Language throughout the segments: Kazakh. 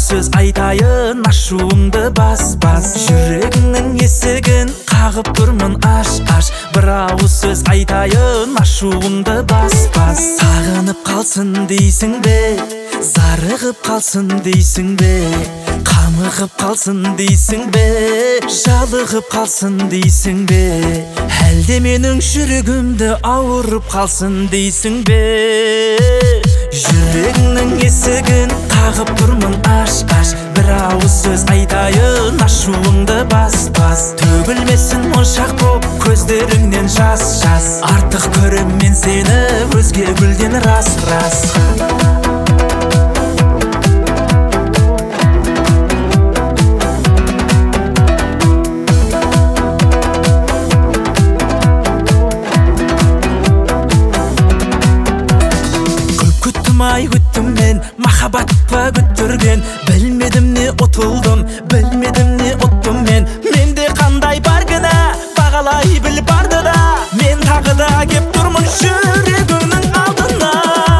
сөз айтайын, ашуымды бас. Жүрегіңнің есігін қағып тұрмын аш. Бір ауыз сөз айтайын, ашуымды бас. Сағынып қалсын дейсің бе, зарығып қалсын дейсің бе, қамығып қалсын дейсің бе, жалығып қалсын дейсің бе, әлде менің жүрегімді ауырып қалсын дейсің бе? Жүрегіңнің есігін қағып тұрмын аш. Бір ауыз сөз айтайын, ашуыңды бас. Төгілмесін моншақ боп көздеріңнен жас. Артық көрем мен сені өзге гүлден рас. Ай күттім мен, махаббат па күттірген, білмедім не ұтылдым, білмедім не ұттым мен. Менде қандай бар кінә, бағалай біл барды да, мен тағы да кеп тұрмын жүрегіңнің алдына.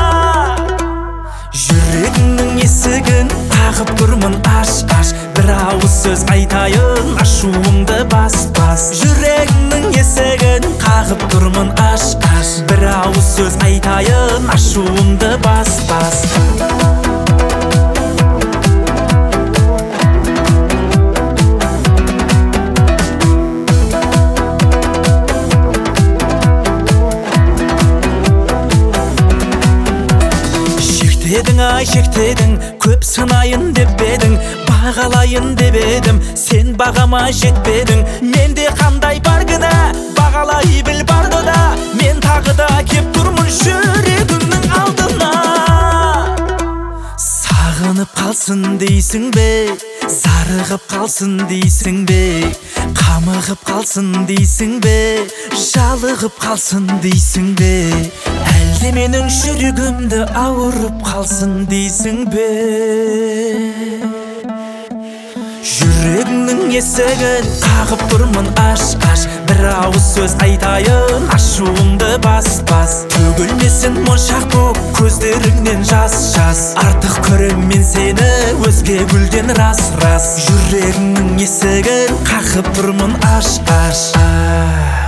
Жүрегіңнің есігін қағып тұрмын аш. Бір ауыз сөз айтайын, ашуымды бас. Жүрегіңнің есігін қағып тұрмын аш. Бір ауыз сөз айтайын, ашуымды бас. Шектедің ай шектедің, көп сынайын деп едің, бағалайын деп едім, сен бағама жетпедің. Менде қандай бар кінә, бағалай біл барды да, мен тағы да кеп тұрмын жүрегіңнің алдына. Сағынып қалсын дейсің бе, зарығып қалсын дейсің бе, қамығып қалсын дейсің бе, жалығып қалсын дейсің бе, әлде менің жүрегімді ауырып қалсын дейсің бе? Жүрегіңнің есігін қағып тұрмын аш. Бір ауыз сөз айтайын, ашуымды бас. Төгілмесін моншақ боп көздеріңнен жас. Артық көрем мен сені өзге гүлден рас. Жүрегіңнің есігін қағып тұрмын аш.